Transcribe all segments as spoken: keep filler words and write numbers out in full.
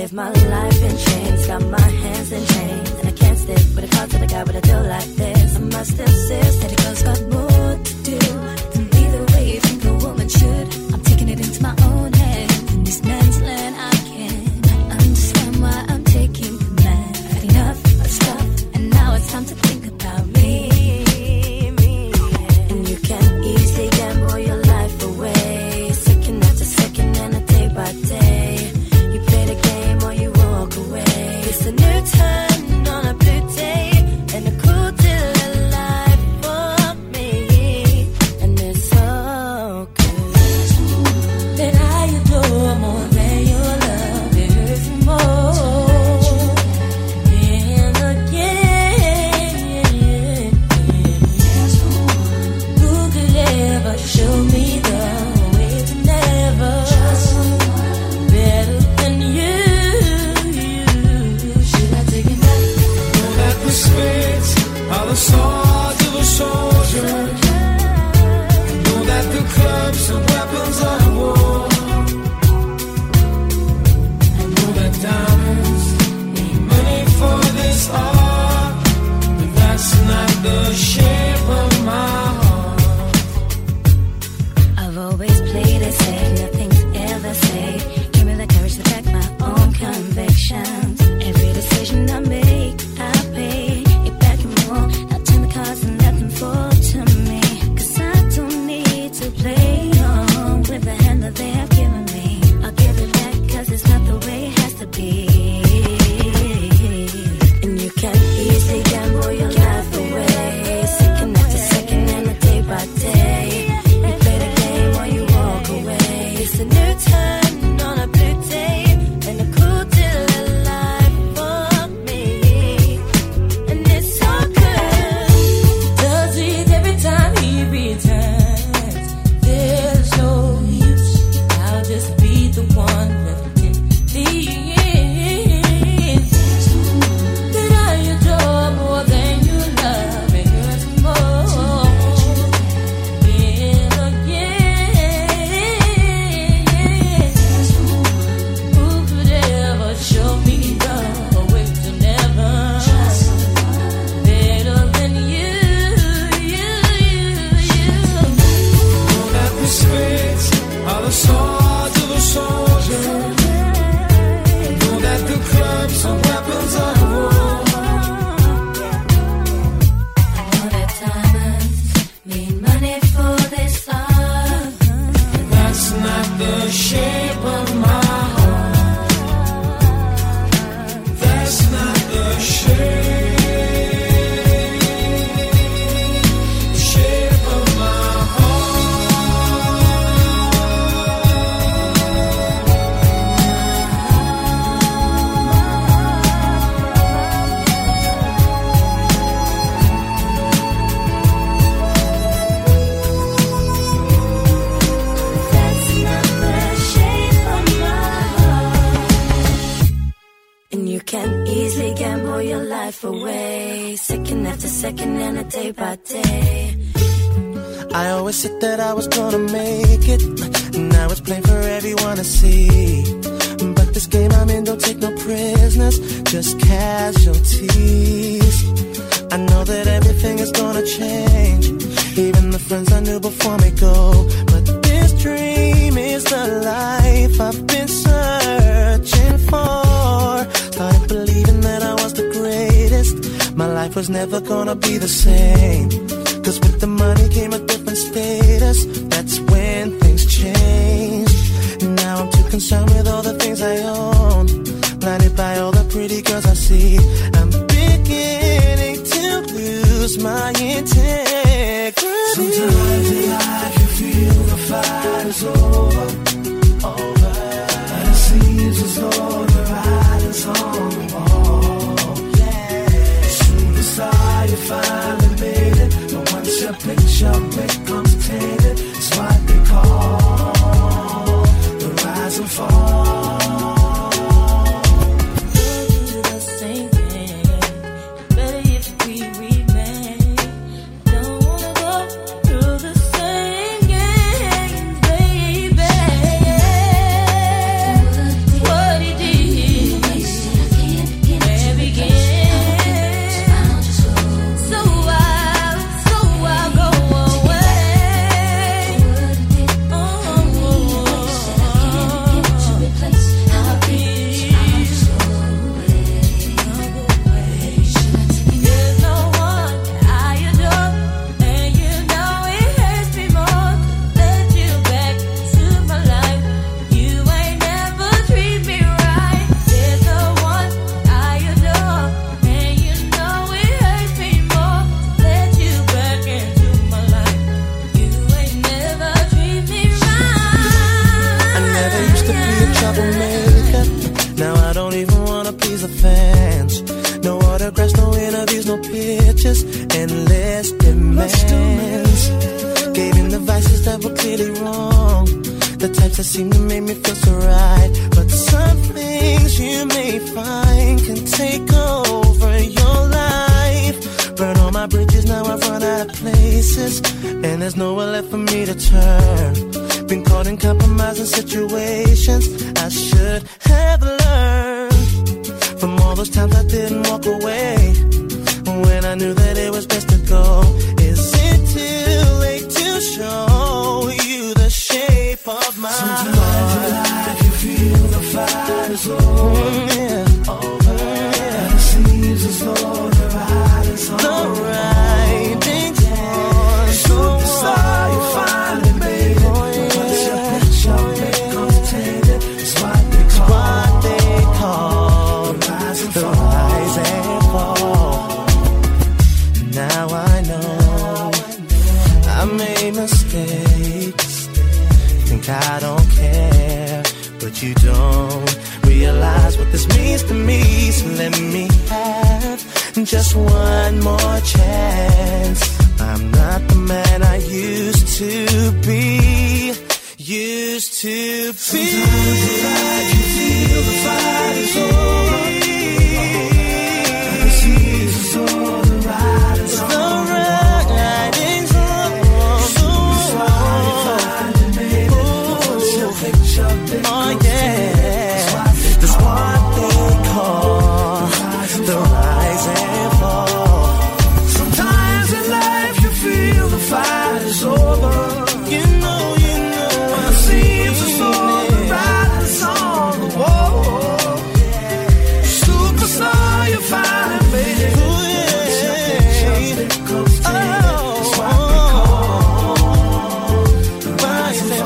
Live my life in chains, got my hands in chains, and I can't stick with a card to the guy with a deal like this. I must insist that it goes got more to do than be the way you think a woman should. I'm taking it into my own hands. In this man's land, I can't understand why I'm taking command. I've had enough of stuff, and now it's time to think about me. And you can easily gamble your life away, second after second and a day by day. You play the game or you walk away. It's a new turn on a blue day and a cool deal of life for me. And it's so good that I adore more than your love. It hurts me more. And again, who could ever show me the way to never better than you? Should I take it back? Know that the spades are the swords of a soldier. Know that the clubs are weapons of war. I know that diamonds need money for this art, but that's not the shape of my heart. I've always played it safe, nothing's ever safe. Give me the courage to back my own convictions. Every decision I make, I pay it back and more. I'll turn the cards and let them fall to me. Cause I don't need to play on with the hand that they have given me. I'll give it back cause it's not the way it has to be. And you can easily gamble your life away, second after second and a day by day. You play the game or you walk away. It's a new turn on a blue day and a cool deal of life for me. And it's so good. Does it every time he returns? There's no use. I'll just be the one left in the end. That I adore more than you love. It hurts more. And again, who could ever show me the way to never better than you, you, you, you. Know that the spades are the swords of a soldier. Know that the clubs are weapons of war. I know that diamonds mean money for this art. That's not the shape of my heart. That's not the shape, the shape of my That's not the shape of my heart. And you can easily gamble your life away, second after second and a day by day. I always said that I was gonna make it. Now it's plain for everyone to see. But this game I'm in don't take no prisoners, just casualties. I know that everything is gonna change. Even the friends I knew before me go. But this dream is the life I've been searching for. Started believing that I was the greatest. My life was never gonna be the same. Cause with the money came a different status. That's when things changed. Now I'm too concerned with all the things I own, blinded by all the pretty girls I see. I'm beginning to lose my integrity. Sometimes in life you feel the fight is over, over, and it seems as though the writing's on the wall. Yeah. Soon the star you finally made it, but once your picture becomes tainted, it's what they call the rise and fall. Do the same thing. Better if we remain. Don't wanna go through the same games, baby. What he did. troublemaker. Now I don't even wanna please the fans. No autographs, no interviews, no pictures. Endless demands. Gave in the vices that were clearly wrong. The types that seem to make me feel so right. But some things you may find can take over your life. Burn all my bridges, now I've run out of places. And there's nowhere left for me to turn. Been caught in compromising situations I should have learned from all those times I didn't walk away when I knew that it was best to go. Is it too late to show you the shape of my Sometimes heart? in life you feel the fight is over, Mm, yeah. over. Yeah. And it seems as though the ride is on. The writing's on. Superstar, you finally made it. But your picture becomes tainted. It's what they call, What they call the rise and the fall. rise and fall. Now I know I made mistakes. Think I don't care, but you don't realize what this means to me. So let me have just one more chance. I'm not the man I used to be. Used to be. Sometimes in life you feel the fight is over, and it seems as though the ride is on. The writing's on. Superstar, you finally made it. But once your picture becomes Oh tainted, yeah, it's what they that's call what they call the rise and fall. Sometimes in life you feel the fight is over. You know, you know, And it seems as though the ride is on the wall. Superstar, you finally made it. Ooh, Once your yeah. picture becomes tainted, it's what they call the rise and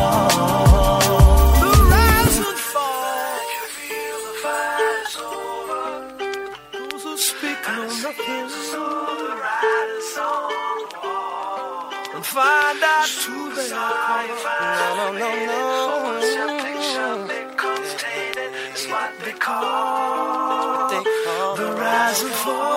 fall. The rise and fall. You feel the fight is over. Those who speak know nothing. So the ride is on the wall. And find out who they are. No, no, no, Once your no. picture becomes tainted, it's what they call They call the rise and fall.